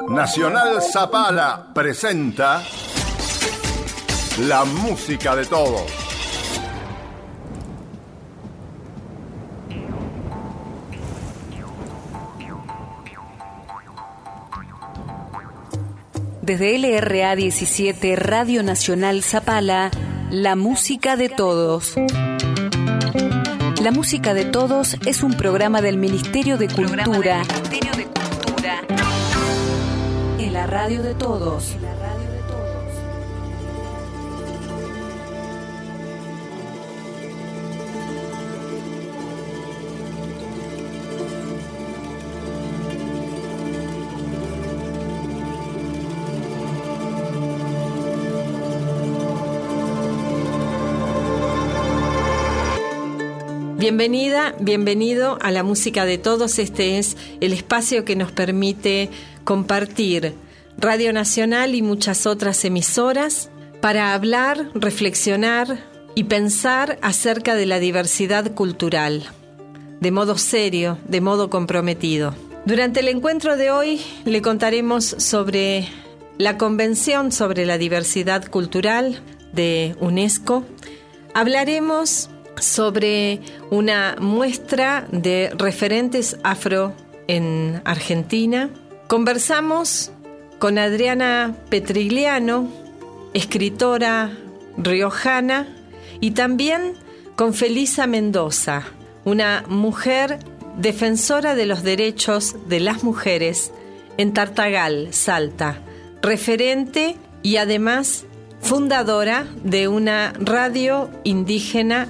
Nacional Zapala presenta la música de todos. Desde LRA 17, Radio Nacional Zapala, la música de todos. La música de todos es un programa del Ministerio de Cultura. En la radio de todos. Bienvenida, bienvenido a la música de todos. Este es el espacio que nos permite compartir Radio Nacional y muchas otras emisoras para hablar, reflexionar y pensar acerca de la diversidad cultural, de modo serio, de modo comprometido. Durante el encuentro de hoy le contaremos sobre la Convención sobre la Diversidad Cultural de UNESCO. Hablaremos sobre una muestra de referentes afro en Argentina. Conversamos con Adriana Petrigliano, escritora riojana, y también con Felisa Mendoza, una mujer defensora de los derechos de las mujeres en Tartagal, Salta, referente y además fundadora de una radio indígena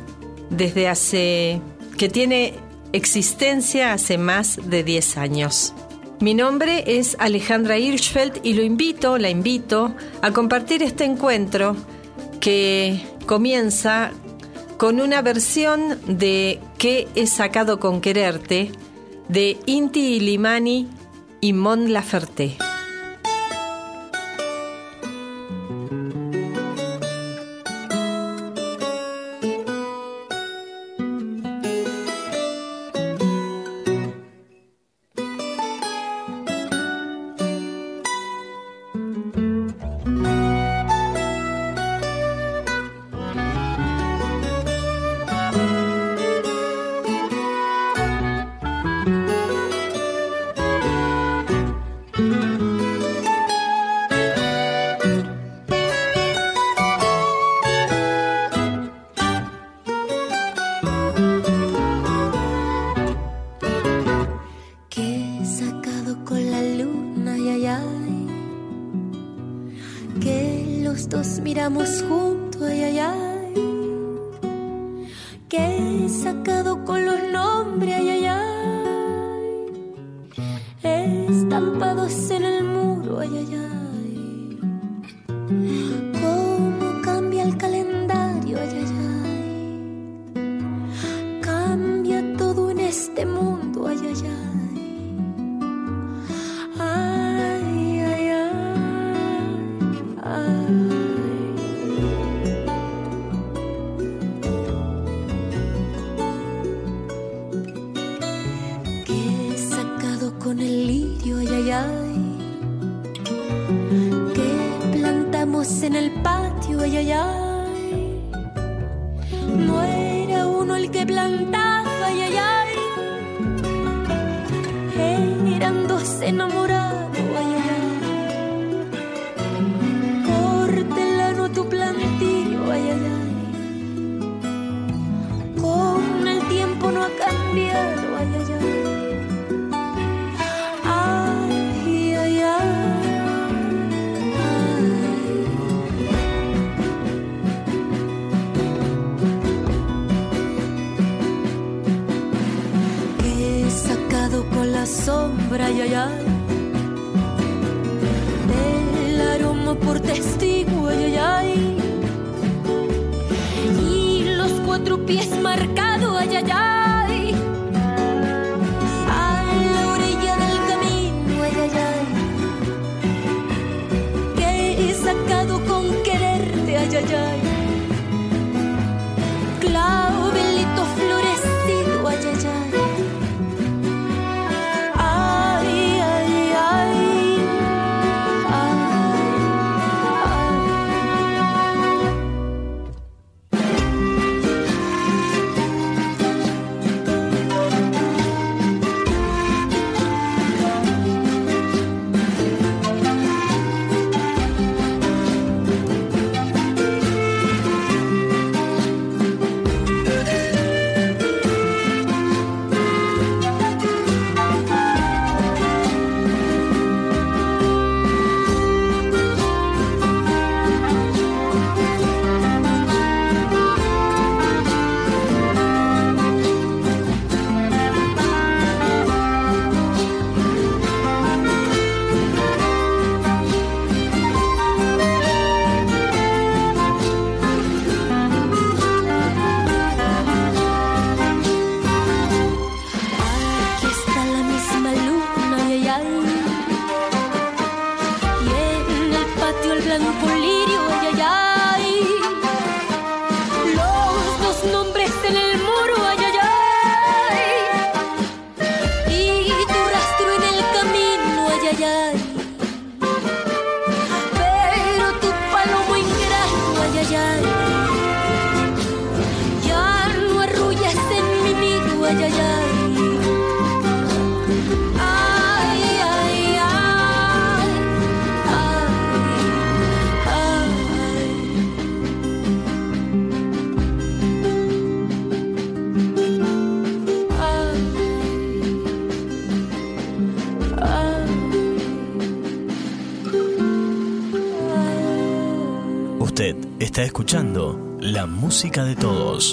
que tiene existencia hace más de 10 años. Mi nombre es Alejandra Hirschfeld y la invito a compartir este encuentro que comienza con una versión de ¿Qué he sacado con quererte? De Inti Illimani y Mon Laferte. Clavelito florecido, ay, ay, ay. Ay, ay, ay. blanco lirio, ay, ay, ay. Los dos nombres en el muro, ay, ay, ay. Y tu rastro en el camino, ay, ay, ay. Pero tu palomo ingrato, ay, ay, ay. Ya no arrullas en mi nido, ay, ay, ay. Usted está escuchando la música de todos.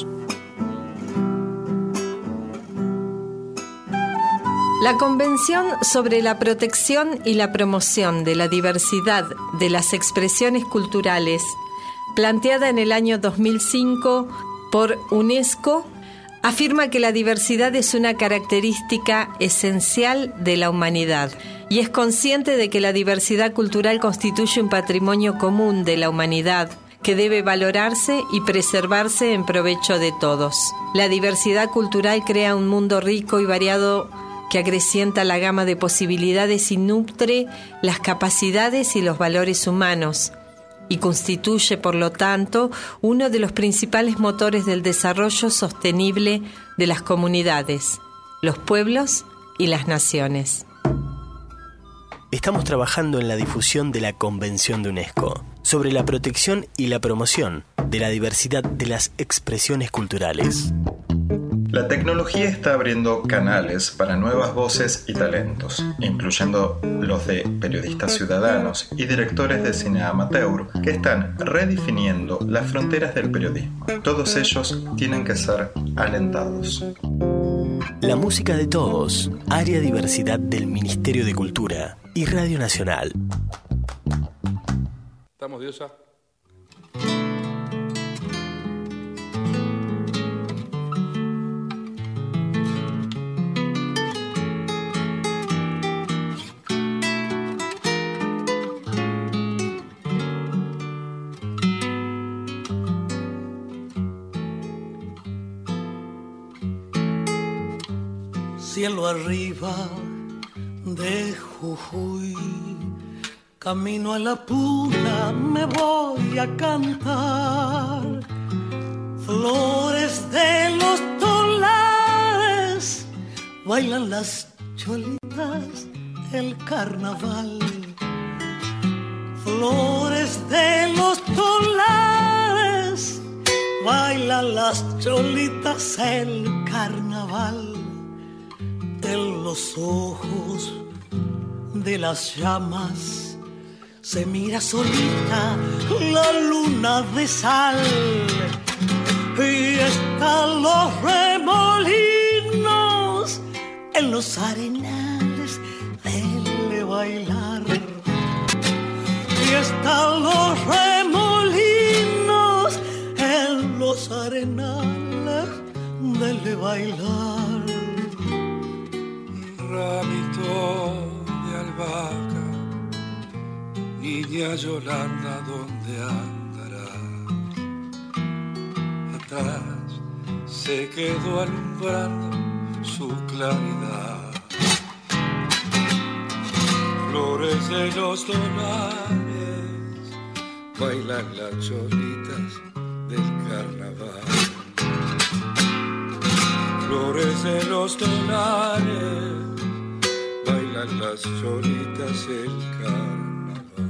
La Convención sobre la Protección y la Promoción de la Diversidad de las Expresiones Culturales, planteada en el año 2005 por UNESCO, afirma que la diversidad es una característica esencial de la humanidad y es consciente de que la diversidad cultural constituye un patrimonio común de la humanidad que debe valorarse y preservarse en provecho de todos. La diversidad cultural crea un mundo rico y variado que acrecienta la gama de posibilidades y nutre las capacidades y los valores humanos, y constituye, por lo tanto, uno de los principales motores del desarrollo sostenible de las comunidades, los pueblos y las naciones. Estamos trabajando en la difusión de la Convención de UNESCO sobre la protección y la promoción de la diversidad de las expresiones culturales. La tecnología está abriendo canales para nuevas voces y talentos, incluyendo los de periodistas ciudadanos y directores de cine amateur que están redefiniendo las fronteras del periodismo. Todos ellos tienen que ser alentados. La música de todos, área diversidad del Ministerio de Cultura y Radio Nacional. ¿Estamos, Diosa? Cielo arriba de Jujuy, camino a la puna me voy a cantar. Flores de los tolares, bailan las cholitas el carnaval. Flores de los tolares, bailan las cholitas el carnaval. En los ojos de las llamas se mira solita la luna de sal y están los remolinos en los arenales de bailar. Y están los remolinos en los arenales de bailar. Ramito de albahaca, niña Yolanda, ¿dónde andará? Atrás se quedó alumbrando su claridad. Flores de los dólares, bailan las cholitas del carnaval. Flores de los dólares, bailan las cholitas el carnaval.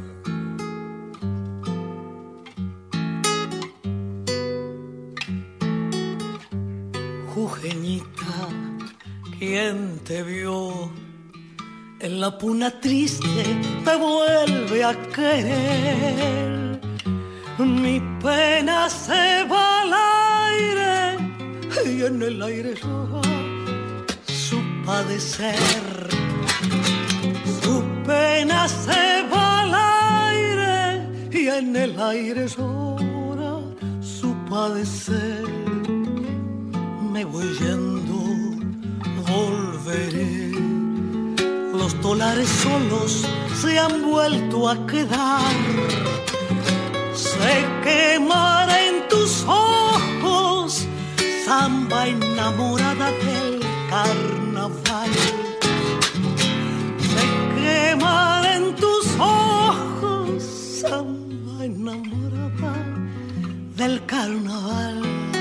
Jujeñita, ¿quién te vio? En la puna triste te vuelve a querer. Mi pena se va al aire y en el aire llora su padecer. Su pena se va al aire y en el aire llora su padecer. Me voy yendo, volveré. Los dólares solos se han vuelto a quedar se quemará en tus ojos, samba enamorada del carnaval. Se quemará en tus ojos, samba enamorada del carnaval.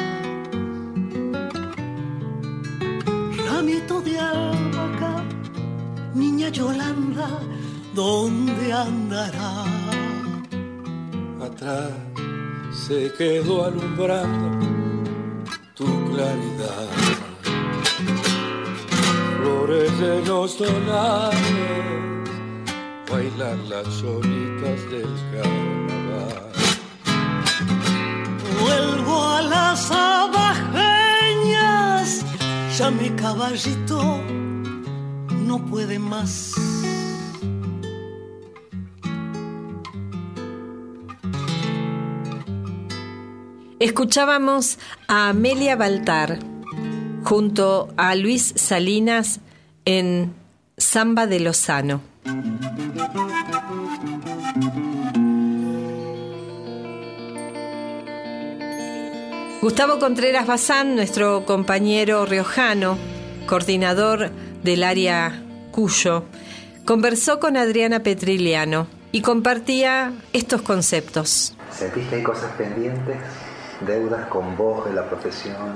Ramito de albahaca, niña Yolanda, ¿dónde andará? Atrás se quedó alumbrando tu claridad. Flores de los dólares, bailan las solitas del carnaval. Vuelvo a las abajeñas, ya mi caballito no puede más. Escuchábamos a Amelia Baltar junto a Luis Salinas en Samba de Lozano. Gustavo Contreras Bazán, nuestro compañero riojano, coordinador del área Cuyo, conversó con Adriana Petriliano y compartía estos conceptos. ¿Sentís que hay cosas pendientes? ¿Deudas con vos de la profesión?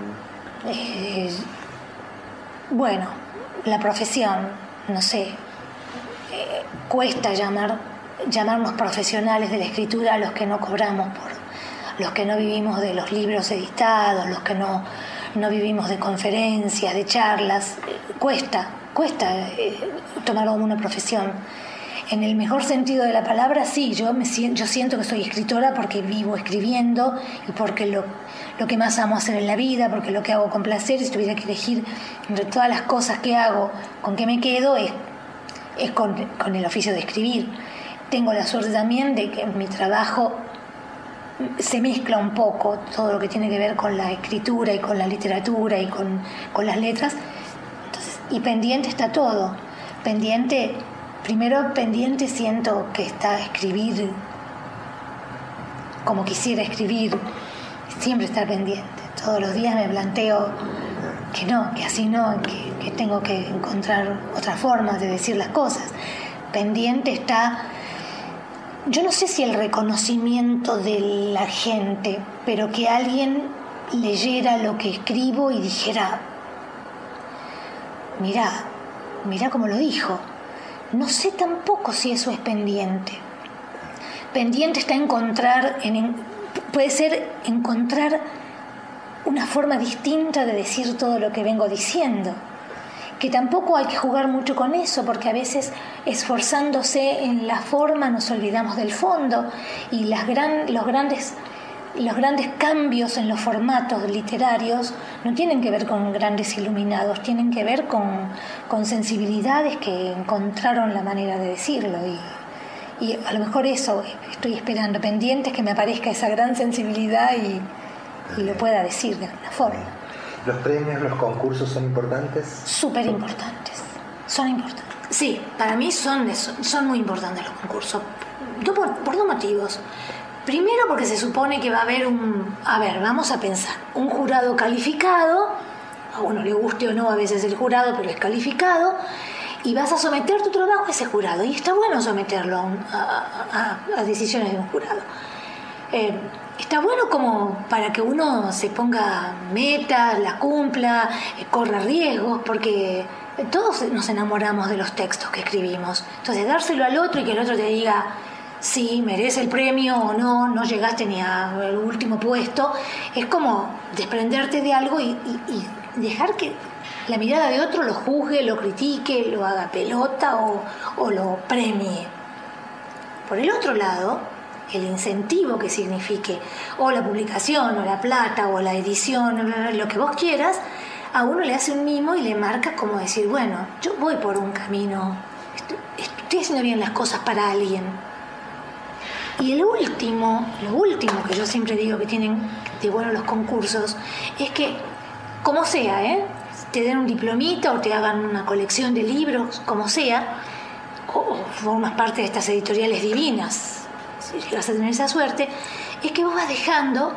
Bueno, la profesión, no sé, cuesta llamarnos profesionales de la escritura a los que no cobramos por los que no vivimos de los libros editados, los que no vivimos de conferencias, de charlas. Cuesta tomarlo como una profesión. En el mejor sentido de la palabra, sí, yo siento que soy escritora porque vivo escribiendo y porque lo que más amo hacer en la vida, porque lo que hago con placer, si tuviera que elegir entre todas las cosas que hago, con qué me quedo, es con el oficio de escribir. Tengo la suerte también de que en mi trabajo se mezcla un poco todo lo que tiene que ver con la escritura y con la literatura y con las letras. Entonces, y pendiente está todo. Primero pendiente siento que está escribir como quisiera escribir, siempre estar pendiente. Todos los días me planteo que no, que así no, que tengo que encontrar otras formas de decir las cosas. Pendiente está, yo no sé si el reconocimiento de la gente, pero que alguien leyera lo que escribo y dijera, mirá cómo lo dijo. No sé tampoco si eso es pendiente. Pendiente está puede ser encontrar una forma distinta de decir todo lo que vengo diciendo. Que tampoco hay que jugar mucho con eso, porque a veces esforzándose en la forma nos olvidamos del fondo, y los grandes cambios en los formatos literarios no tienen que ver con grandes iluminados, tienen que ver con sensibilidades que encontraron la manera de decirlo, y a lo mejor eso estoy esperando, pendientes que me aparezca esa gran sensibilidad y lo pueda decir de alguna forma. ¿Los premios, los concursos son importantes? Súper importantes, son importantes. Sí, para mí son muy importantes los concursos, por dos motivos. Primero porque se supone que va a haber vamos a pensar, un jurado calificado, a uno le guste o no a veces el jurado, pero es calificado, y vas a someter tu trabajo a ese jurado, y está bueno someterlo a decisiones de un jurado. Está bueno como para que uno se ponga metas, las cumpla, corra riesgos, porque todos nos enamoramos de los textos que escribimos. Entonces dárselo al otro y que el otro te diga si merece el premio o no llegaste ni al último puesto, es como desprenderte de algo y dejar que la mirada de otro lo juzgue, lo critique, lo haga pelota o lo premie. Por el otro lado, el incentivo que signifique o la publicación o la plata o la edición, lo que vos quieras, a uno le hace un mimo y le marca como decir, bueno, yo voy por un camino, estoy haciendo bien las cosas para alguien. Y lo último que yo siempre digo que tienen de bueno los concursos es que, como sea, te den un diplomita o te hagan una colección de libros, como sea, o formas parte de estas editoriales divinas, si llegas a tener esa suerte, es que vos vas dejando,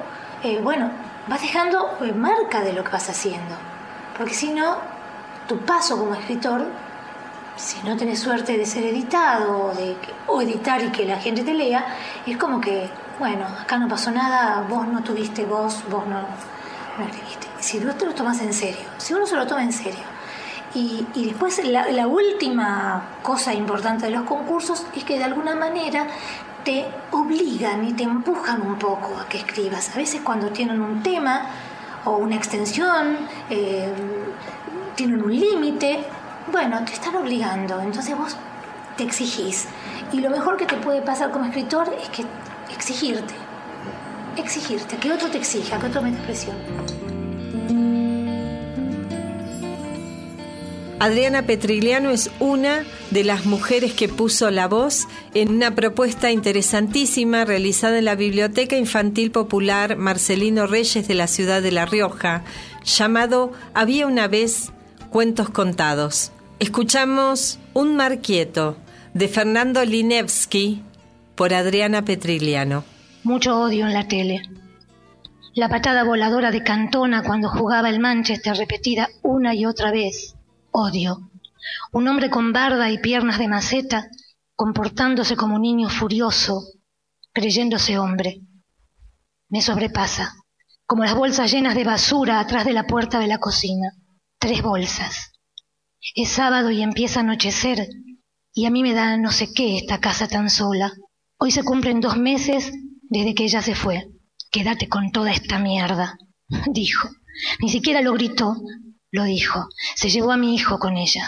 marca de lo que vas haciendo. Porque si no, tu paso como escritor, si no tenés suerte de ser editado o editar y que la gente te lea, es como que, bueno, acá no pasó nada, vos no tuviste voz, vos no escribiste. Si vos te lo tomas en serio, si uno se lo toma en serio. Y después la última cosa importante de los concursos es que de alguna manera te obligan y te empujan un poco a que escribas. A veces cuando tienen un tema o una extensión, tienen un límite, bueno, te están obligando, entonces vos te exigís. Y lo mejor que te puede pasar como escritor es que exigirte, que otro te exija, que otro mete presión. Adriana Petrigliano es una de las mujeres que puso la voz en una propuesta interesantísima realizada en la Biblioteca Infantil Popular Marcelino Reyes de la ciudad de La Rioja, llamado Había una vez Cuentos Contados. Escuchamos Un mar quieto, de Fernando Linevsky, por Adriana Petrigliano. Mucho odio en la tele. La patada voladora de Cantona cuando jugaba el Manchester, repetida una y otra vez. Odio. Un hombre con barba y piernas de maceta, comportándose como un niño furioso, creyéndose hombre. Me sobrepasa, como las bolsas llenas de basura atrás de la puerta de la cocina. 3 bolsas. Es sábado y empieza a anochecer, y a mí me da no sé qué esta casa tan sola. Hoy se cumplen 2 meses desde que ella se fue. Quédate con toda esta mierda, dijo. Ni siquiera lo gritó. Lo dijo, se llevó a mi hijo con ella.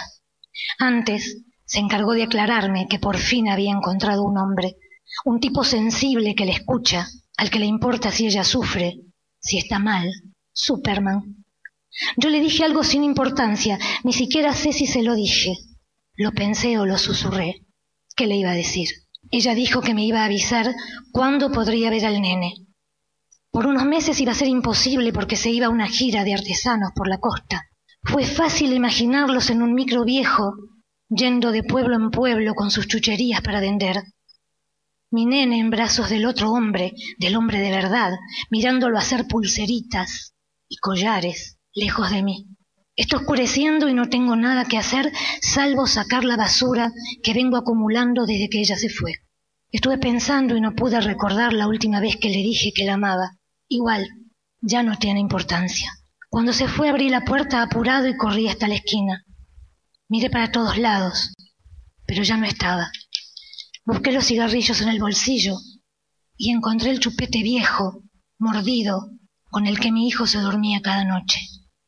Antes se encargó de aclararme que por fin había encontrado un hombre, un tipo sensible que le escucha, al que le importa si ella sufre, si está mal. Superman. Yo le dije algo sin importancia, ni siquiera sé si se lo dije. Lo pensé o lo susurré. ¿Qué le iba a decir? Ella dijo que me iba a avisar cuándo podría ver al nene. Por unos meses iba a ser imposible porque se iba a una gira de artesanos por la costa. Fue fácil imaginarlos en un micro viejo, yendo de pueblo en pueblo con sus chucherías para vender. Mi nene en brazos del otro hombre, del hombre de verdad, mirándolo hacer pulseritas y collares, lejos de mí. Está oscureciendo y no tengo nada que hacer salvo sacar la basura que vengo acumulando desde que ella se fue. Estuve pensando y no pude recordar la última vez que le dije que la amaba. Igual, ya no tiene importancia. Cuando se fue abrí la puerta apurado y corrí hasta la esquina. Miré para todos lados, pero ya no estaba. Busqué los cigarrillos en el bolsillo y encontré el chupete viejo, mordido, con el que mi hijo se dormía cada noche.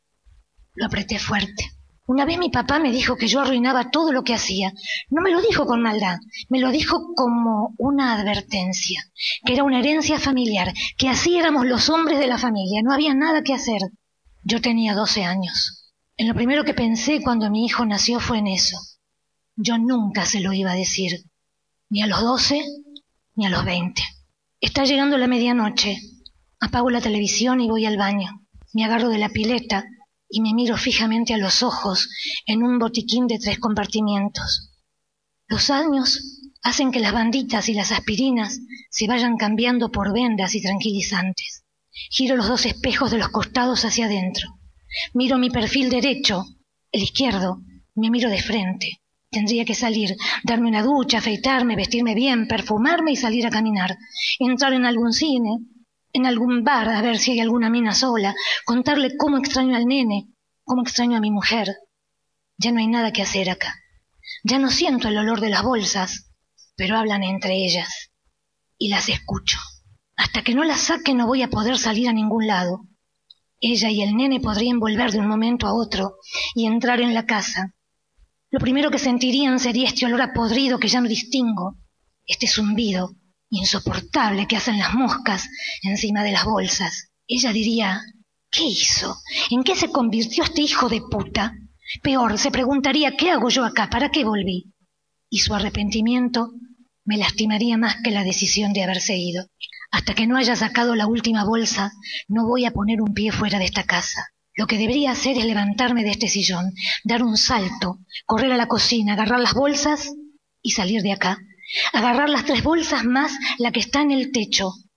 Lo apreté fuerte. Una vez mi papá me dijo que yo arruinaba todo lo que hacía. No me lo dijo con maldad, me lo dijo como una advertencia, que era una herencia familiar, que así éramos los hombres de la familia, no había nada que hacer. Yo tenía 12 años. En lo primero que pensé cuando mi hijo nació fue en eso. Yo nunca se lo iba a decir, ni a los 12, ni a los 20. Está llegando la medianoche. Apago la televisión y voy al baño. Me agarro de la pileta y me miro fijamente a los ojos en un botiquín de 3 compartimientos. Los años hacen que las banditas y las aspirinas se vayan cambiando por vendas y tranquilizantes. Giro los 2 espejos de los costados hacia adentro. Miro mi perfil derecho, el izquierdo, me miro de frente. Tendría que salir, darme una ducha, afeitarme, vestirme bien, perfumarme y salir a caminar. Entrar en algún cine, en algún bar, a ver si hay alguna mina sola, contarle cómo extraño al nene, cómo extraño a mi mujer. Ya no hay nada que hacer acá. Ya no siento el olor de las bolsas, pero hablan entre ellas. Y las escucho. Hasta que no las saque no voy a poder salir a ningún lado. Ella y el nene podrían volver de un momento a otro y entrar en la casa. Lo primero que sentirían sería este olor a podrido que ya no distingo, este zumbido insoportable que hacen las moscas encima de las bolsas. Ella diría, ¿qué hizo? ¿En qué se convirtió este hijo de puta? Peor, se preguntaría, ¿qué hago yo acá? ¿Para qué volví? Y su arrepentimiento me lastimaría más que la decisión de haberse ido. Hasta que no haya sacado la última bolsa, no voy a poner un pie fuera de esta casa. Lo que debería hacer es levantarme de este sillón, dar un salto, correr a la cocina, agarrar las bolsas y salir de acá. Agarrar las 3 bolsas más la que está en el techo.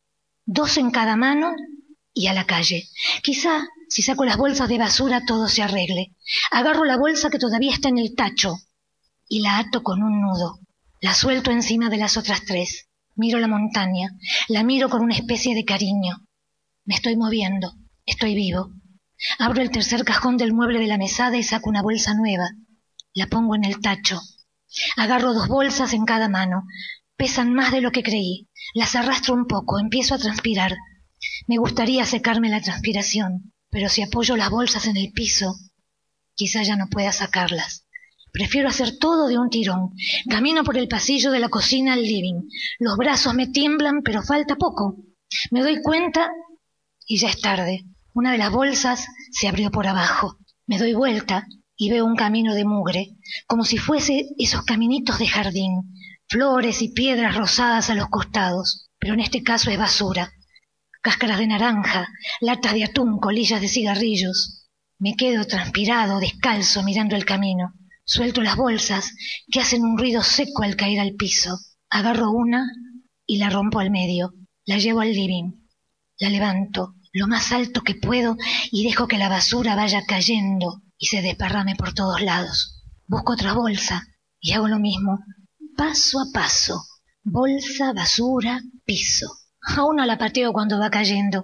2 en cada mano y a la calle. Quizá, si saco las bolsas de basura, todo se arregle. Agarro la bolsa que todavía está en el tacho y la ato con un nudo. La suelto encima de las otras 3. Miro la montaña, la miro con una especie de cariño. Me estoy moviendo, estoy vivo. Abro el tercer cajón del mueble de la mesada y saco una bolsa nueva. La pongo en el tacho. Agarro 2 bolsas en cada mano. Pesan más de lo que creí. Las arrastro un poco, empiezo a transpirar. Me gustaría secarme la transpiración, pero si apoyo las bolsas en el piso, quizá ya no pueda sacarlas. Prefiero hacer todo de un tirón. Camino por el pasillo de la cocina al living. Los brazos me tiemblan, pero falta poco. Me doy cuenta y ya es tarde. Una de las bolsas se abrió por abajo. Me doy vuelta y veo un camino de mugre, como si fuese esos caminitos de jardín, flores y piedras rosadas a los costados, pero en este caso es basura. Cáscaras de naranja, latas de atún, colillas de cigarrillos. Me quedo transpirado, descalzo, mirando el camino. Suelto las bolsas, que hacen un ruido seco al caer al piso. Agarro una y la rompo al medio. La llevo al living. La levanto lo más alto que puedo y dejo que la basura vaya cayendo y se desparrame por todos lados. Busco otra bolsa y hago lo mismo, paso a paso. Bolsa, basura, piso. A una la pateo cuando va cayendo.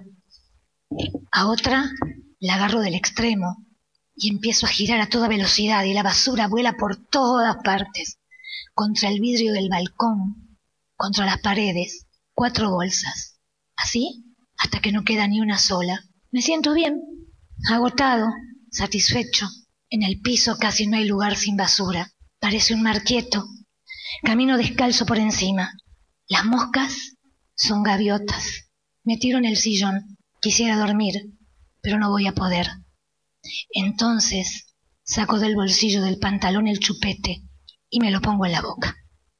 A otra la agarro del extremo y empiezo a girar a toda velocidad y la basura vuela por todas partes. Contra el vidrio del balcón, contra las paredes. 4 bolsas. Así hasta que no queda ni una sola. Me siento bien, agotado, satisfecho. En el piso casi no hay lugar sin basura. Parece un mar quieto. Camino descalzo por encima. Las moscas son gaviotas. Me tiro en el sillón. Quisiera dormir, pero no voy a poder. Entonces saco del bolsillo del pantalón el chupete y me lo pongo en la boca.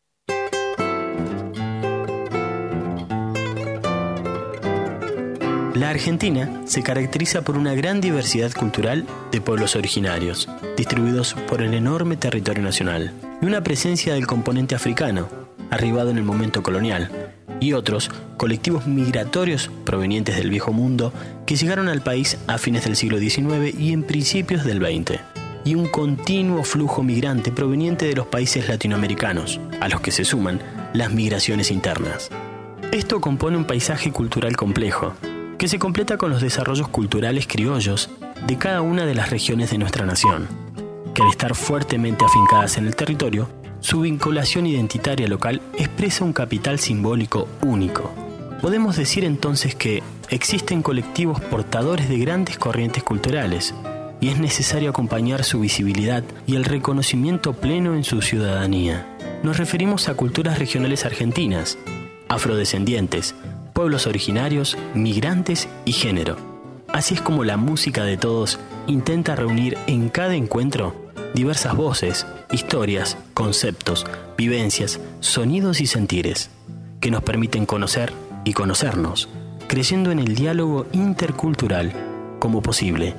La Argentina se caracteriza por una gran diversidad cultural de pueblos originarios, distribuidos por el enorme territorio nacional, y una presencia del componente africano, arribado en el momento colonial, y otros colectivos migratorios provenientes del Viejo Mundo que llegaron al país a fines del siglo XIX y en principios del XX, y un continuo flujo migrante proveniente de los países latinoamericanos, a los que se suman las migraciones internas. Esto compone un paisaje cultural complejo, que se completa con los desarrollos culturales criollos de cada una de las regiones de nuestra nación, que al estar fuertemente afincadas en el territorio, su vinculación identitaria local expresa un capital simbólico único. Podemos decir entonces que existen colectivos portadores de grandes corrientes culturales, y es necesario acompañar su visibilidad y el reconocimiento pleno en su ciudadanía. Nos referimos a culturas regionales argentinas, afrodescendientes, pueblos originarios, migrantes y género. Así es como la música de todos intenta reunir en cada encuentro diversas voces, historias, conceptos, vivencias, sonidos y sentires, que nos permiten conocer y conocernos, creyendo en el diálogo intercultural como posible.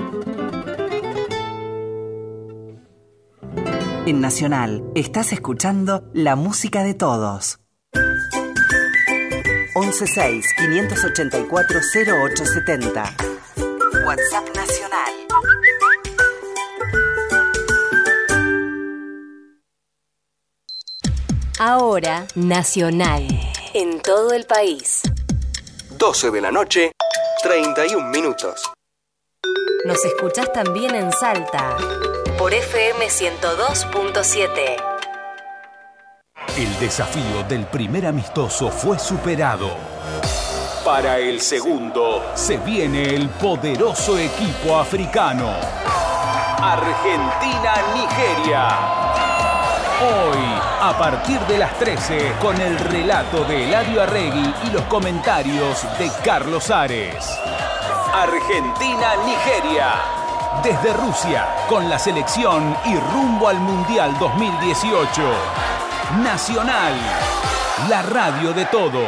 En Nacional, estás escuchando La Música de Todos. 116-584-0870. WhatsApp Nacional. Ahora, Nacional. En todo el país. 12 de la noche, 31 minutos. Nos escuchás también en Salta. Por FM 102.7. El desafío del primer amistoso fue superado. Para el segundo se viene el poderoso equipo africano. Argentina-Nigeria. Hoy, a partir de las 13, con el relato de Eladio Arregui y los comentarios de Carlos Ares. Argentina-Nigeria. Desde Rusia, con la selección y rumbo al Mundial 2018. Nacional, la radio de todos.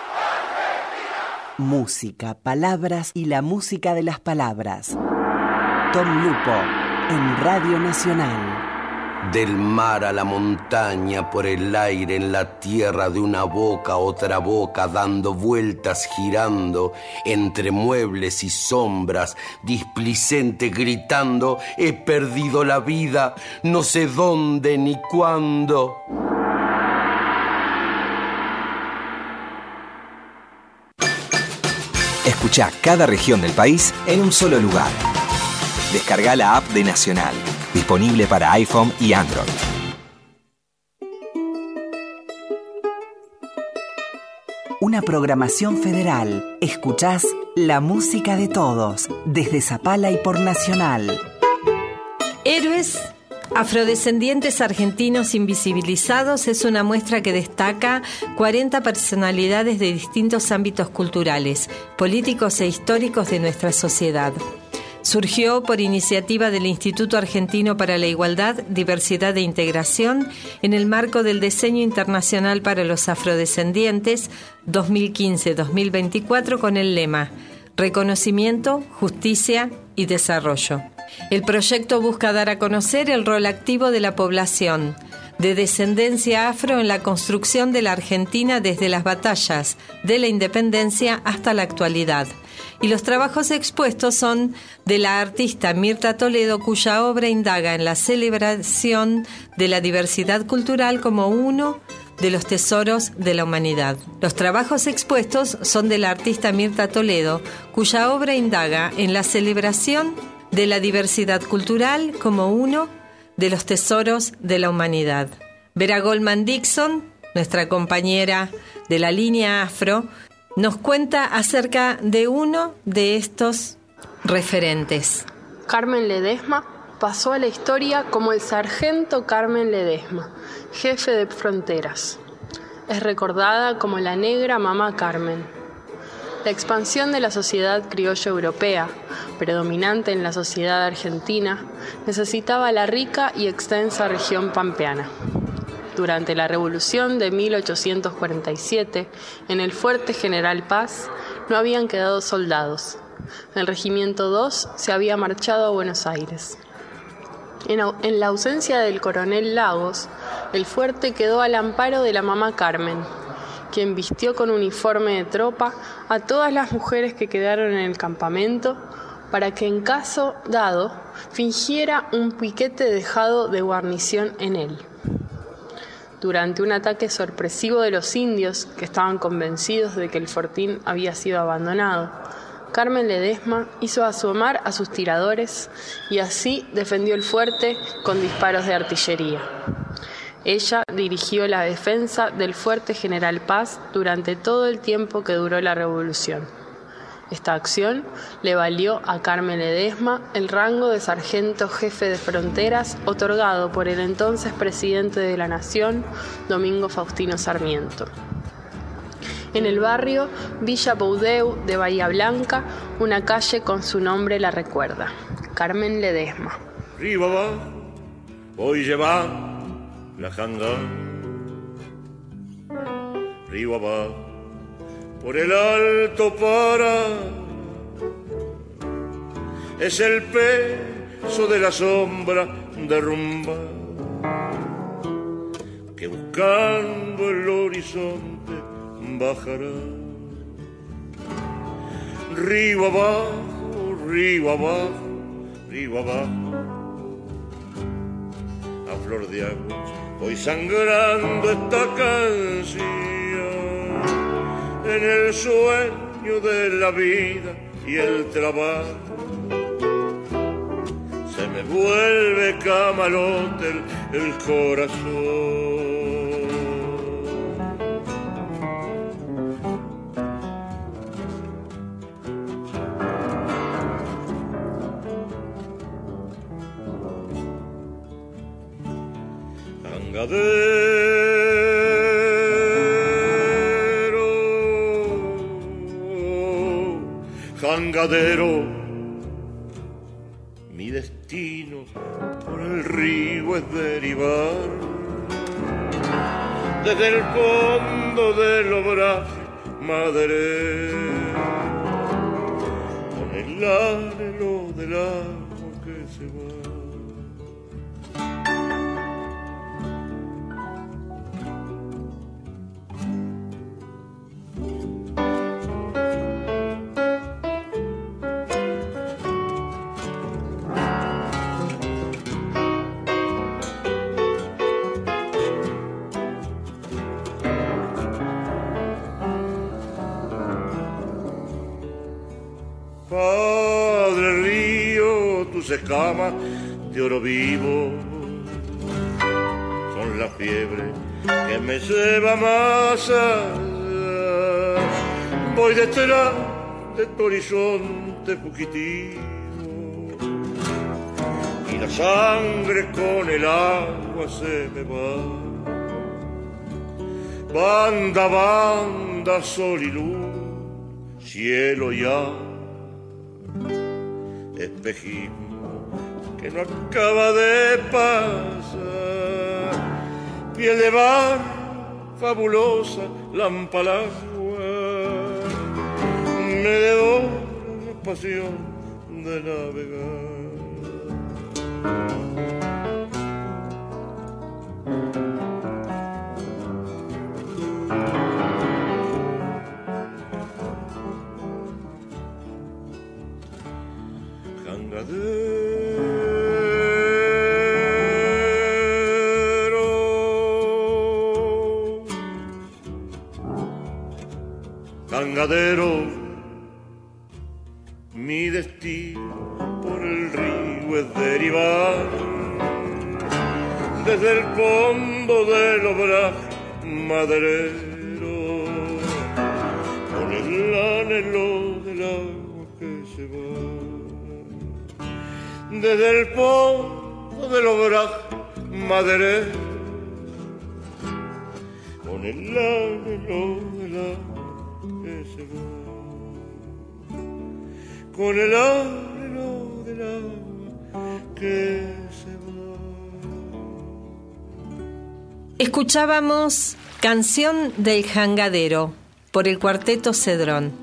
Música, palabras y la música de las palabras. Tom Lupo, en Radio Nacional. Del mar a la montaña, por el aire, en la tierra, de una boca a otra boca, dando vueltas, girando, entre muebles y sombras, displicente, gritando, he perdido la vida, no sé dónde ni cuándo. Escuchá cada región del país en un solo lugar. Descarga la app de Nacional, disponible para iPhone y Android. Una programación federal. Escuchás la música de todos, desde Zapala y por Nacional. Héroes afrodescendientes argentinos invisibilizados es una muestra que destaca 40 personalidades de distintos ámbitos culturales, políticos e históricos de nuestra sociedad. Surgió por iniciativa del Instituto Argentino para la Igualdad, Diversidad e Integración en el marco del Diseño Internacional para los Afrodescendientes 2015-2024 con el lema Reconocimiento, Justicia y Desarrollo. El proyecto busca dar a conocer el rol activo de la población de descendencia afro en la construcción de la Argentina desde las batallas de la independencia hasta la actualidad. Y los trabajos expuestos son de la artista Mirta Toledo, cuya obra indaga en la celebración de la diversidad cultural como uno de los tesoros de la humanidad. Los trabajos expuestos son de la artista Mirta Toledo, cuya obra indaga en la celebración de la diversidad cultural como uno de los tesoros de la humanidad. Vera Goldman Dixon, nuestra compañera de la línea afro, nos cuenta acerca de uno de estos referentes. Carmen Ledesma pasó a la historia como el sargento Carmen Ledesma, jefe de fronteras. Es recordada como la negra mamá Carmen. La expansión de la sociedad criolla europea, predominante en la sociedad argentina, necesitaba la rica y extensa región pampeana. Durante la Revolución de 1847, en el fuerte General Paz, no habían quedado soldados. El Regimiento 2 se había marchado a Buenos Aires. En la ausencia del coronel Lagos, el fuerte quedó al amparo de la mamá Carmen, quien vistió con uniforme de tropa a todas las mujeres que quedaron en el campamento para que en caso dado fingiera un piquete dejado de guarnición en él. Durante un ataque sorpresivo de los indios, que estaban convencidos de que el fortín había sido abandonado, Carmen Ledesma hizo asomar a sus tiradores y así defendió el fuerte con disparos de artillería. Ella dirigió la defensa del fuerte General Paz durante todo el tiempo que duró la revolución. Esta acción le valió a Carmen Ledesma el rango de sargento jefe de fronteras otorgado por el entonces presidente de la Nación, Domingo Faustino Sarmiento. En el barrio Villa Boudeu de Bahía Blanca, una calle con su nombre la recuerda, Carmen Ledesma. Arriba va, voy llevar la janga. Arriba va, por el alto para, es el peso de la sombra derrumba, que buscando el horizonte bajará. Río abajo, río abajo, río abajo, a flor de agua voy sangrando esta canción. En el sueño de la vida y el trabajo se me vuelve camalote el corazón. Jangadero, mi destino por el río es derivar desde el fondo del obrar madre, con el anhelo del agua que se va. escamas de oro vivo. Son la fiebre que me lleva más allá. Voy detrás de tu horizonte fugitivo y la sangre con el agua se me va. Banda, banda, sol y luz, cielo ya, espejismo que no acaba de pasar, piel de mar, fabulosa, lámpara al agua, me devora la pasión de navegar. Cangadero, mi destino por el río es derivar desde el fondo del obraje maderero con el anhelo del agua que se va. Desde el fondo del obraje maderero con el anhelo del agua que se va, con el anhelo del agua que se va. Escuchábamos Canción del Jangadero por el Cuarteto Cedrón.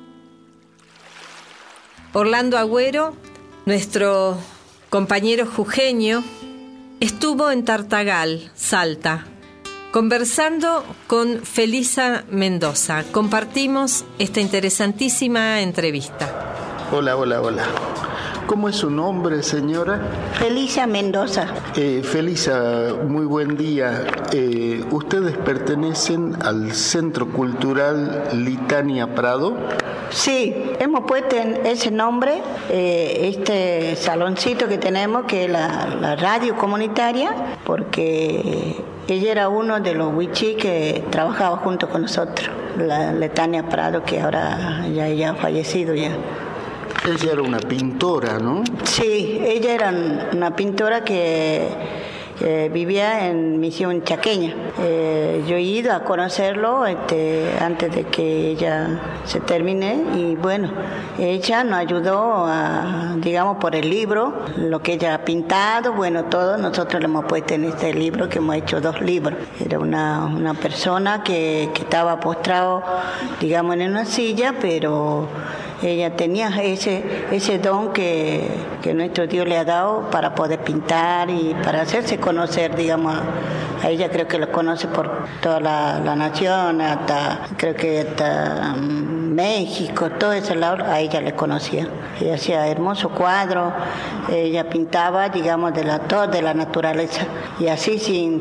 Orlando Agüero, nuestro compañero jujeño, estuvo en Tartagal, Salta, conversando con Felisa Mendoza. Compartimos esta interesantísima entrevista. Hola. ¿Cómo es su nombre, señora? Felisa Mendoza. Felisa, muy buen día. ¿Ustedes pertenecen al Centro Cultural Litania Prado? Sí, hemos puesto ese nombre, este saloncito que tenemos, que es la radio comunitaria, porque ella era uno de los wichí que trabajaba junto con nosotros, la Litania Prado, que ahora ya ha fallecido ya. Ella era una pintora, ¿no? Sí, ella era una pintora que vivía en Misión Chaqueña. Yo he ido a conocerlo antes de que ella se termine, y bueno, ella nos ayudó digamos, por el libro, lo que ella ha pintado, bueno, todo nosotros lo hemos puesto en este libro, que hemos hecho 2 libros. Era una persona que estaba postrado, digamos, en una silla, pero ella tenía ese don que nuestro Dios le ha dado para poder pintar y para hacerse conocer, digamos. A ella creo que lo conoce por toda la nación, creo que hasta México, todo ese lado, a ella le conocía. Ella hacía hermosos cuadros, ella pintaba, digamos, de la naturaleza, y así sin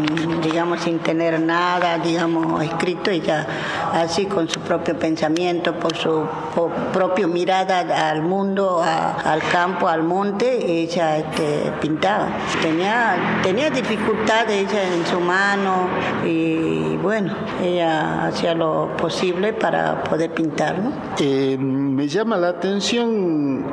tener nada, digamos, escrito, ella así con su propio pensamiento, por su propia mirada al mundo, al campo, al monte, ella pintaba. Tenía dificultades ella en su mano, y bueno, ella hacía lo posible para poder pintar, ¿no? Me llama la atención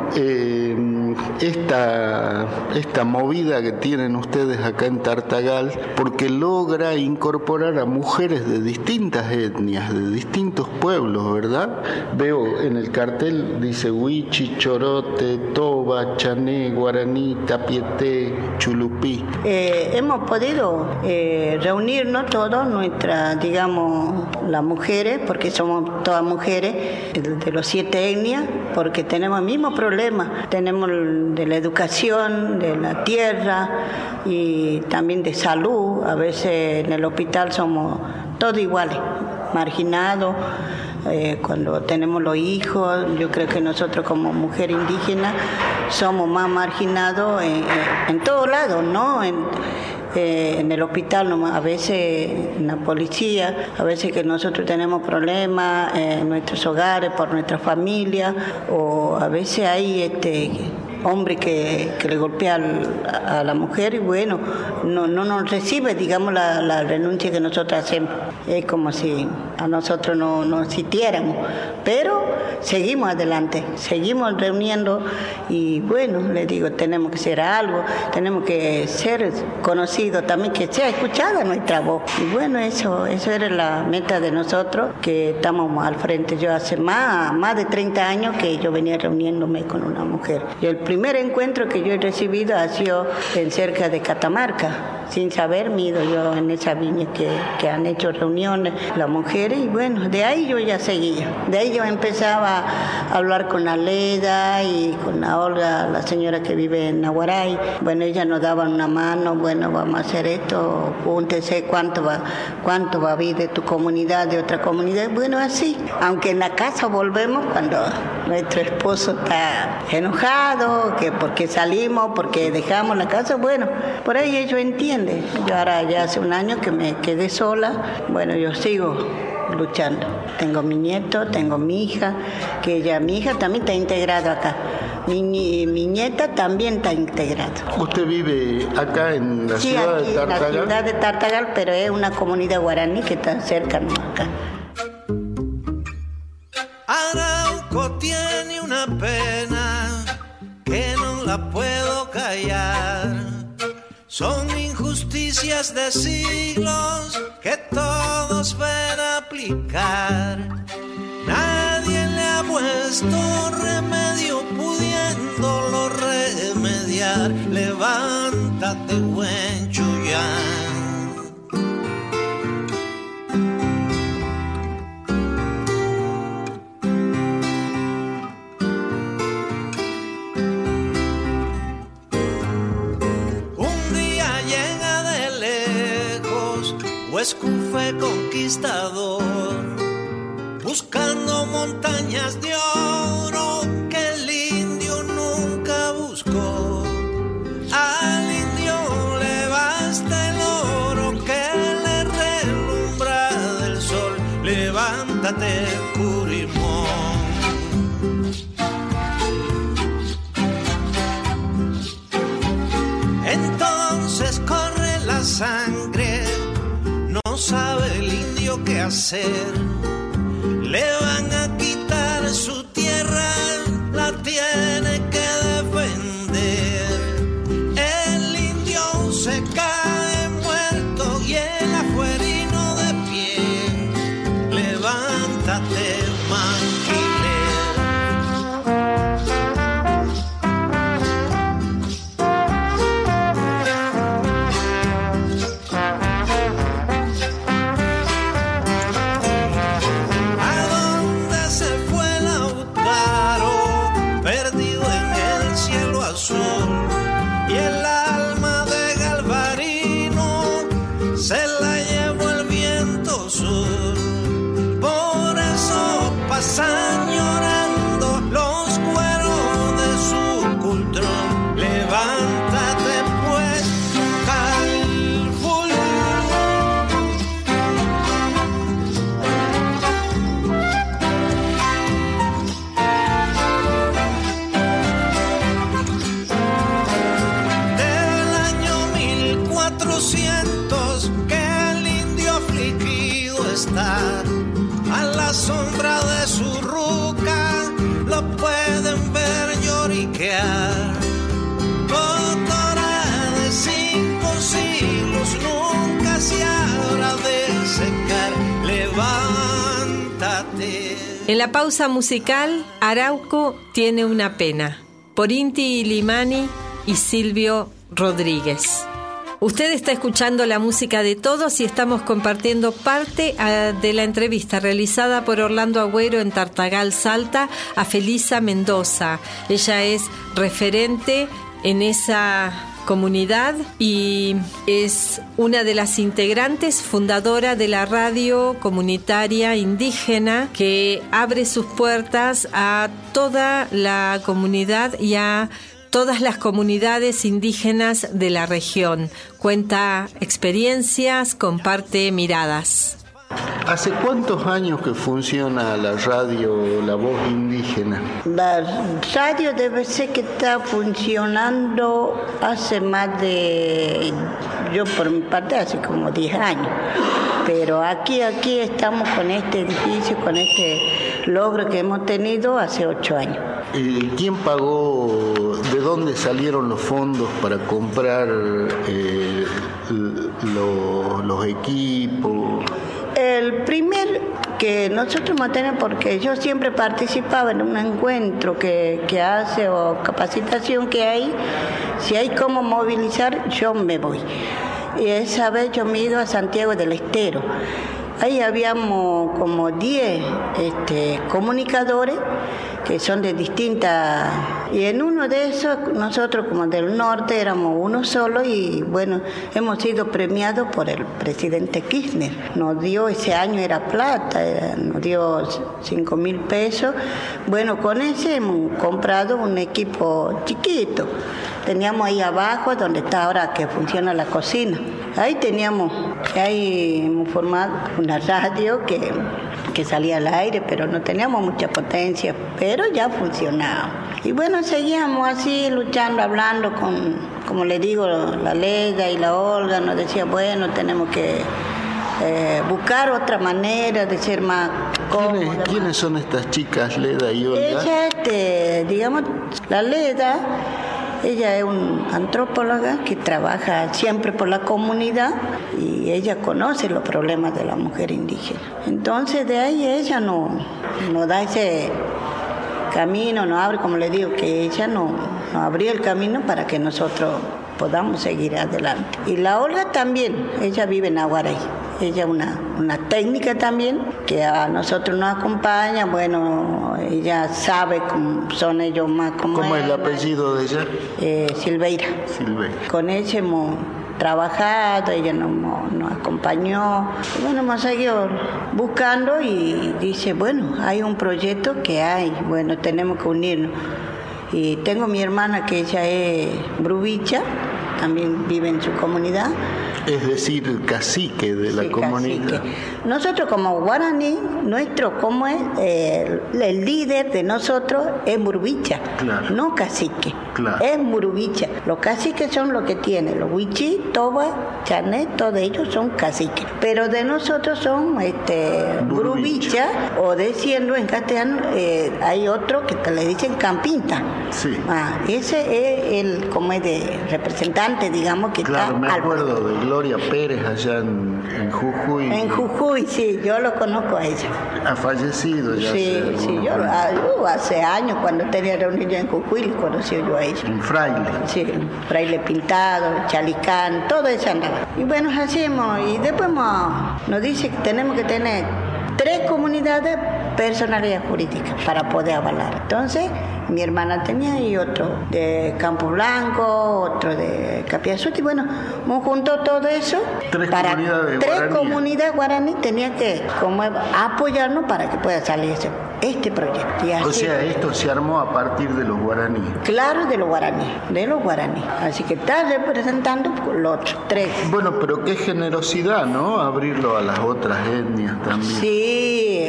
esta movida que tienen ustedes acá en Tartagal, porque logra incorporar a mujeres de distintas etnias, de distintos pueblos, ¿verdad? Veo en el cartel, dice Huichi, Chorote, Toba, Chané, Guaraní, Tapieté, Chulupí. Hemos podido reunirnos todas nuestras, digamos, las mujeres, porque somos todas mujeres de los 7 etnias, porque tenemos el mismo problema. Tenemos de la educación, de la tierra y también de salud. A veces en el hospital somos todos iguales, marginados. Cuando tenemos los hijos, yo creo que nosotros como mujer indígena somos más marginados en todos lados, ¿no? En el hospital, a veces en la policía, a veces que nosotros tenemos problemas en nuestros hogares, por nuestra familia, o a veces hay hombre que le golpea a la mujer y bueno, no nos recibe, digamos, la renuncia que nosotros hacemos. Es como si a nosotros no existiéramos, pero seguimos adelante, seguimos reuniendo y bueno, le digo, tenemos que hacer algo, tenemos que ser conocidos también, que sea escuchada nuestra voz. Y bueno, eso era la meta de nosotros, que estamos al frente. Yo hace más de 30 años que yo venía reuniéndome con una mujer. Y el primer encuentro que yo he recibido ha sido en cerca de Catamarca. Sin saber, me he ido yo en esa viña que han hecho reuniones las mujeres y bueno, de ahí yo ya seguía. De ahí yo empezaba a hablar con Aleda y con la Olga, la señora que vive en Nahuaray. Bueno, ellas nos daban una mano, bueno, vamos a hacer esto, júntese, cuánto va a haber de tu comunidad, de otra comunidad. Bueno, así. Aunque en la casa volvemos cuando nuestro esposo está enojado, que porque salimos, porque dejamos la casa, bueno, por ahí ellos entienden. Yo ahora ya hace un año que me quedé sola, bueno, yo sigo luchando. Tengo mi nieto, tengo mi hija, mi hija también está integrada acá. Mi nieta también está integrada. ¿Usted vive acá en la ciudad de Tartagal? Sí, en la ciudad de Tartagal, pero es una comunidad guaraní que está cerca, ¿no? Acá. Arauco tiene una pena que no la puedo callar. Son injusticias de siglos que todos ven aplicar. Nadie le ha puesto remedio pudiéndolo remediar. Levántate, buen Chuyán. Escufe conquistador, buscando montañas de oro que el indio nunca buscó. Al indio le basta el oro que le relumbra del sol. Levántate, Curimón. Entonces corre la sangre. No sabe el indio qué hacer. Le van a quitar su tierra, la tiene que defender. El indio se cae muerto y el afuerino de pie. Levántate, y el alma de Galvarino se la llevó el viento sur. Por eso pasan llorando los cueros de su cultrón. Levántate pues, Calful. Que el indio afligido está a la sombra de su ruca, lo pueden ver lloriquear. Cotora de 5 siglos nunca se habrá de secar. Levántate. En la pausa musical, Arauco tiene una pena, por Inti Illimani y Silvio Rodríguez. Usted está escuchando La Música de Todos y estamos compartiendo parte de la entrevista realizada por Orlando Agüero en Tartagal, Salta, a Felisa Mendoza. Ella es referente en esa comunidad y es una de las integrantes fundadora de la radio comunitaria indígena que abre sus puertas a toda la comunidad y a todas las comunidades indígenas de la región. Cuenta experiencias, comparte miradas. ¿Hace cuántos años que funciona la radio La Voz Indígena? La radio debe ser que está funcionando hace más de, yo por mi parte, hace como 10 años. Pero aquí estamos con este edificio, con este logro que hemos tenido hace 8 años. ¿Quién pagó, de dónde salieron los fondos para comprar los equipos? El primer que nosotros mantenemos, porque yo siempre participaba en un encuentro que hace o capacitación que hay, si hay cómo movilizar, yo me voy. Y esa vez yo me he ido a Santiago del Estero. Ahí habíamos como 10 comunicadores que son de distintas... Y en uno de esos, nosotros como del norte éramos uno solo y bueno, hemos sido premiados por el presidente Kirchner. Nos dio, ese año era plata, nos dio 5.000 pesos. Bueno, con ese hemos comprado un equipo chiquito. Teníamos ahí abajo, donde está ahora que funciona la cocina. Ahí hemos formado una radio que salía al aire, pero no teníamos mucha potencia, pero ya funcionaba. Y bueno, seguíamos así, luchando, hablando con, como le digo, la Leda y la Olga, nos decía, bueno, tenemos que buscar otra manera de ser más cómoda. ¿Quiénes son estas chicas, Leda y Olga? Ella, digamos, la Leda, ella es una antropóloga que trabaja siempre por la comunidad y ella conoce los problemas de la mujer indígena. Entonces de ahí ella nos da ese camino, nos abre, como le digo, que ella nos abrió el camino para que nosotros podamos seguir adelante. Y la Olga también, ella vive en Aguaray. Ella es una técnica también que a nosotros nos acompaña. Bueno, ella sabe cómo son ellos más como ¿Cómo es el apellido de ella? Silveira. Con ella hemos trabajado, ella nos acompañó. Y bueno, hemos seguido buscando y dice, bueno, hay un proyecto que hay, bueno, tenemos que unirnos. Y tengo mi hermana que ella es brubicha, también vive en su comunidad. Es decir, cacique de la comunidad. Cacique. Nosotros como guaraní, como es el líder de nosotros es murubicha, claro. No cacique, claro. Es murubicha. Los caciques son los que tienen, los huichí, toba, chané, todos ellos son caciques. Pero de nosotros son murubicha, o diciendo en castellano, hay otro que le dicen campinta. Sí. Ese es el como es de representante, digamos, que claro, está me acuerdo de Gloria Pérez allá en Jujuy. En Jujuy, sí, yo lo conozco a ella. Ha fallecido ya. Sí, yo hace años cuando tenía reunión en Jujuy le conocí yo a ella. En Fraile. Sí, Fraile Pintado, Chalicán, todo eso andaba. Y bueno, hacemos, y después nos dice que tenemos que tener 3 comunidades personalidad jurídica para poder avalar. Entonces, mi hermana tenía y otro de Campo Blanco, otro de Capiazuti. Bueno, hemos juntado todo eso. 3 comunidades guaraní tenían que apoyarnos para que pueda salir este proyecto. O sea, esto se armó a partir de los guaraníes. Claro, de los guaraníes. Así que está representando los otros 3. Bueno, pero qué generosidad, ¿no? Abrirlo a las otras etnias también. Sí,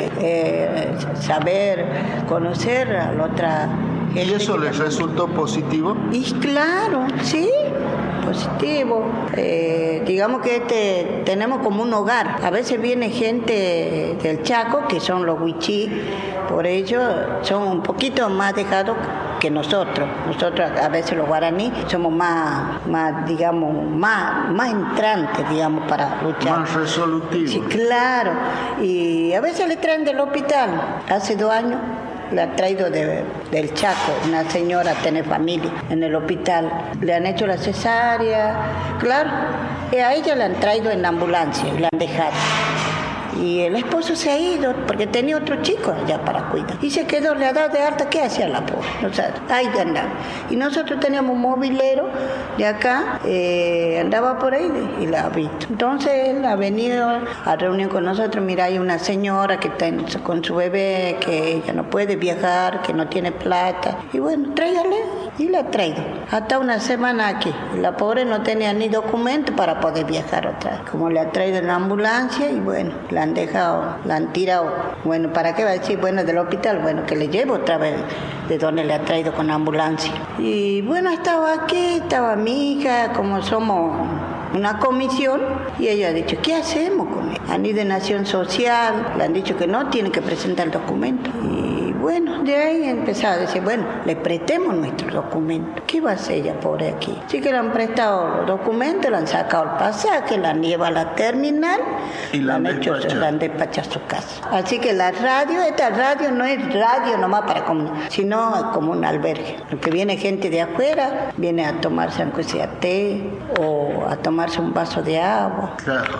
saber, conocer a la otra gente. ¿Y eso les resultó positivo? Y claro, sí, positivo. Digamos que tenemos como un hogar. A veces viene gente del Chaco, que son los huichí, por ello son un poquito más dejados que nosotros. Nosotros a veces los guaraní somos más digamos, más entrantes, digamos, para luchar. Más resolutivos. Sí, claro. Y a veces le traen del hospital. Hace 2 años le han traído del Chaco, una señora tiene familia en el hospital. Le han hecho la cesárea, claro. Y a ella le han traído en la ambulancia y la han dejado. Y el esposo se ha ido porque tenía otro chico allá para cuidar. Y se quedó, le ha dado de alta. ¿Qué hacía la pobre? O sea, ahí andaba. Y nosotros teníamos un mobilero de acá, andaba por ahí y la ha visto. Entonces él ha venido a reunión con nosotros. Mira, hay una señora que está con su bebé, que ella no puede viajar, que no tiene plata. Y bueno, tráigale. Y la ha traído. Hasta una semana aquí. Y la pobre no tenía ni documento para poder viajar otra vez. Como le ha traído en la ambulancia y bueno, la han dejado, la han tirado. Bueno, ¿para qué va a decir? Bueno, del hospital, bueno, que le llevo otra vez de donde le ha traído con ambulancia. Y bueno, estaba aquí, estaba mi hija, como somos una comisión, y ella ha dicho, ¿qué hacemos con él? Han ido de Nación Social, le han dicho que no, tiene que presentar el documento. Y bueno, de ahí empezaba a decir, bueno, le prestemos nuestro documento. ¿Qué va a hacer ella, pobre aquí? Sí que le han prestado los documentos, le han sacado el pasaje, la han llevado a la terminal y la han despachado a su casa. Así que la radio, esta radio no es radio nomás para comunicar, sino como un albergue. Porque viene gente de afuera, viene a tomarse aunque sea té o a tomarse un vaso de agua. Claro.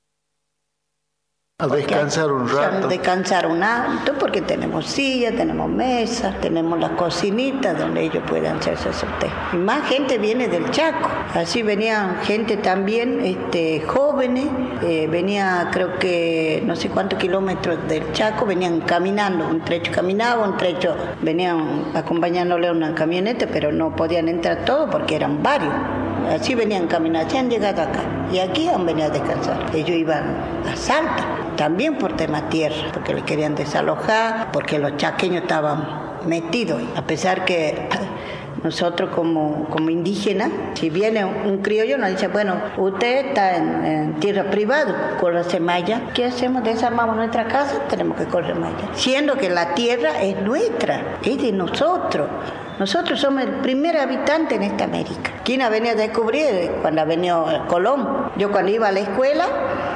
A descansar un rato. A descansar un rato, porque tenemos silla, tenemos mesa, tenemos las cocinitas donde ellos puedan hacerse su té. Y más gente viene del Chaco. Así venían gente también, jóvenes, venía creo que no sé cuántos kilómetros del Chaco, venían caminando, un trecho caminaba, un trecho venían acompañándole a una camioneta, pero no podían entrar todos porque eran varios. Así venían caminando, se han llegado acá y aquí han venido a descansar. Ellos iban a Salta, también por tema tierra, porque le querían desalojar, porque los chaqueños estaban metidos. A pesar que nosotros como indígenas, si viene un criollo nos dice, bueno, usted está en tierra privada, con la semalla, ¿qué hacemos? Desarmamos nuestra casa, tenemos que correr malla. Siendo que la tierra es nuestra, es de nosotros. Nosotros somos el primer habitante en esta América. ¿Quién ha venido a descubrir? Cuando ha venido Colón. Yo cuando iba a la escuela,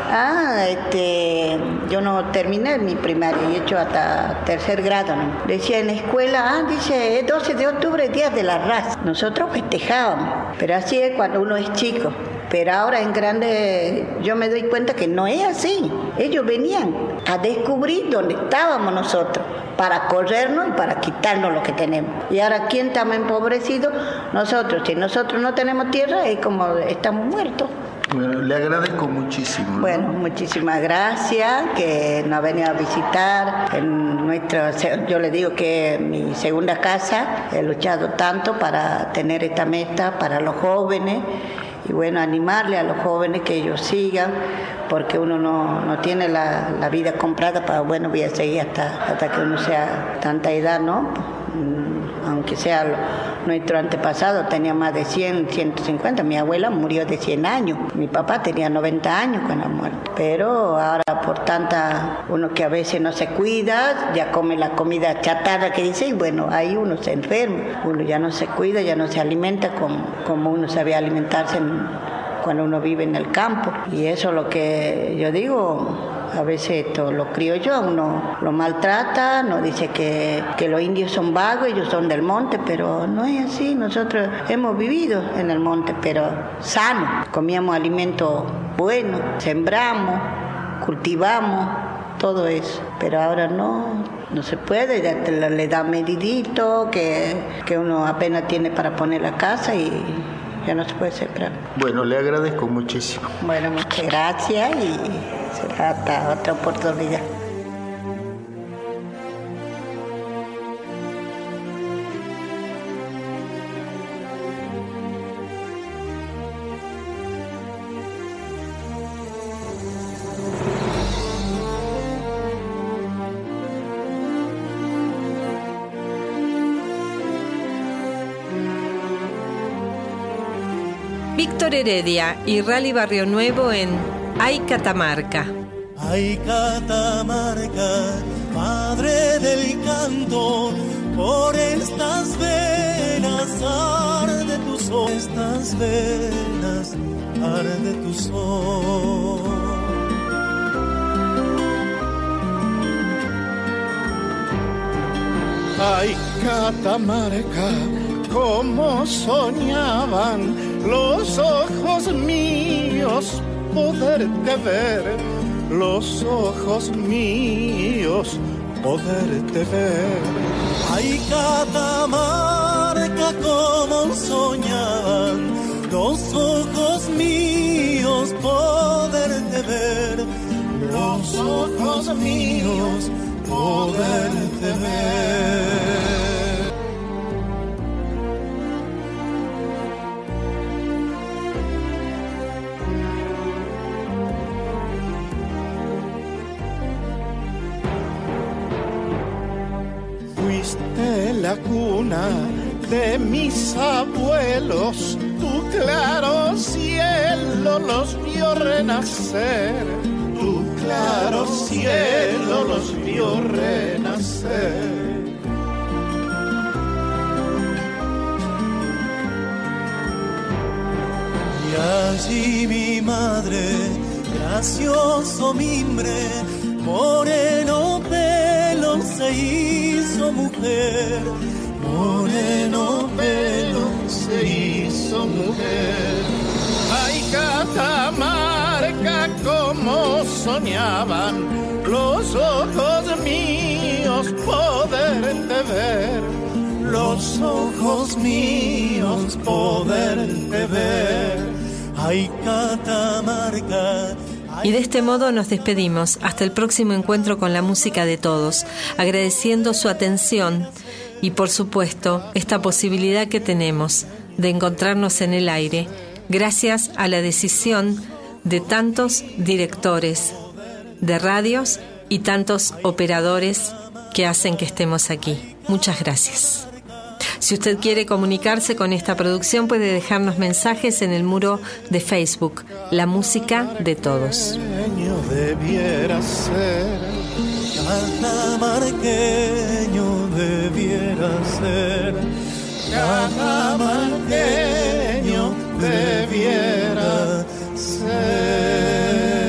yo no terminé mi primaria, he hecho hasta tercer grado, ¿no? Decía en la escuela, dice, es 12 de octubre, Día de la Raza. Nosotros festejábamos, pero así es cuando uno es chico. Pero ahora en grande yo me doy cuenta que no es así. Ellos venían a descubrir dónde estábamos nosotros, para corrernos y para quitarnos lo que tenemos. Y ahora, ¿quién está más empobrecido? Nosotros. Si nosotros no tenemos tierra, es como estamos muertos. Bueno, le agradezco muchísimo, ¿no? Bueno, muchísimas gracias que nos ha venido a visitar. Yo le digo que en mi segunda casa he luchado tanto para tener esta meta para los jóvenes. Y bueno, animarle a los jóvenes que ellos sigan, porque uno no tiene la vida comprada para, bueno, voy a seguir hasta que uno sea tanta edad, ¿no? Aunque sea nuestro antepasado tenía más de 100, 150, mi abuela murió de 100 años, mi papá tenía 90 años cuando muerto, pero ahora por tanta, uno que a veces no se cuida, ya come la comida chatarra que dice, y bueno, ahí uno se enferma, uno ya no se cuida, ya no se alimenta como uno sabía alimentarse cuando uno vive en el campo, y eso es lo que yo digo. A veces los criollos a uno lo maltrata, nos dice que los indios son vagos, ellos son del monte, pero no es así. Nosotros hemos vivido en el monte, pero sano. Comíamos alimentos buenos, sembramos, cultivamos, todo eso. Pero ahora no se puede, ya le da medidito que uno apenas tiene para poner la casa y ya no se puede sembrar. Bueno, le agradezco muchísimo. Bueno, muchas gracias y será hasta otra oportunidad. Víctor Heredia y Rally Barrio Nuevo en Ay Catamarca. Ay Catamarca, madre del canto, por estas venas arde tu sol, estas venas arde tu sol. Ay Catamarca, como soñaban los ojos míos poderte ver, los ojos míos poderte ver. Ay Catamarca, como soñaban los ojos míos poderte ver, los ojos míos poderte ver. la cuna de mis abuelos, tu claro cielo los vio renacer, tu claro cielo los vio renacer. Y allí mi madre, gracioso mimbre, moreno pelo se hizo mujer, moreno pelo se hizo mujer. Ay, Catamarca, como soñaban los ojos míos poderte ver, los ojos míos poderte ver. Ay, Catamarca. Y de este modo nos despedimos hasta el próximo encuentro con la música de todos, agradeciendo su atención y por supuesto esta posibilidad que tenemos de encontrarnos en el aire gracias a la decisión de tantos directores de radios y tantos operadores que hacen que estemos aquí. Muchas gracias. Si usted quiere comunicarse con esta producción, puede dejarnos mensajes en el muro de Facebook, La Música de Todos. Debiera ser catamarqueño, debiera ser catamarqueño, debiera ser.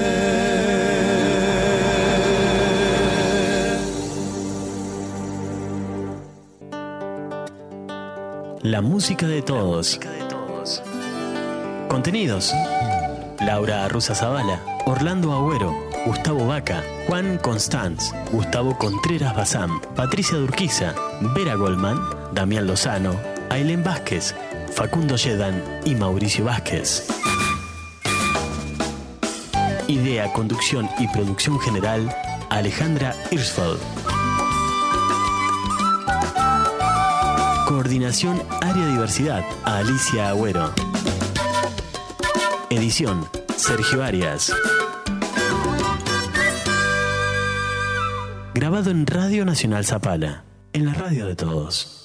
La música de todos. Contenidos: Laura Arruza Zavala, Orlando Agüero, Gustavo Vaca, Juan Constanz, Gustavo Contreras Bazán, Patricia Durquiza, Vera Goldman, Damián Lozano, Ailén Vázquez, Facundo Yedan y Mauricio Vázquez. Idea, conducción y producción general, Alejandra Hirschfeld. Coordinación Área Diversidad, Alicia Agüero. Edición, Sergio Arias. Grabado en Radio Nacional Zapala, en la radio de todos.